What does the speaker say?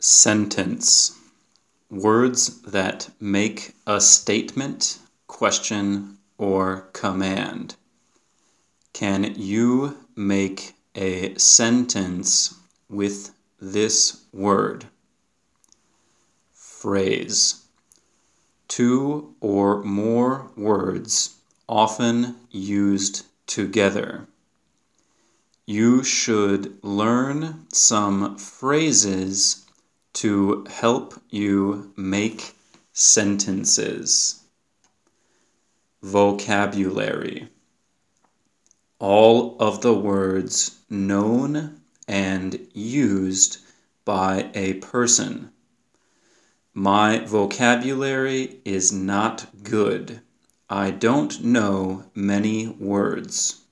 Sentence. Words that make a statement, question, or command. Can you make a sentence with this word? Phrase. Two or more words often used together. You should learn some phrases to help you make sentences. Vocabulary. All of the words known and used by a person. My vocabulary is not good. I don't know many words.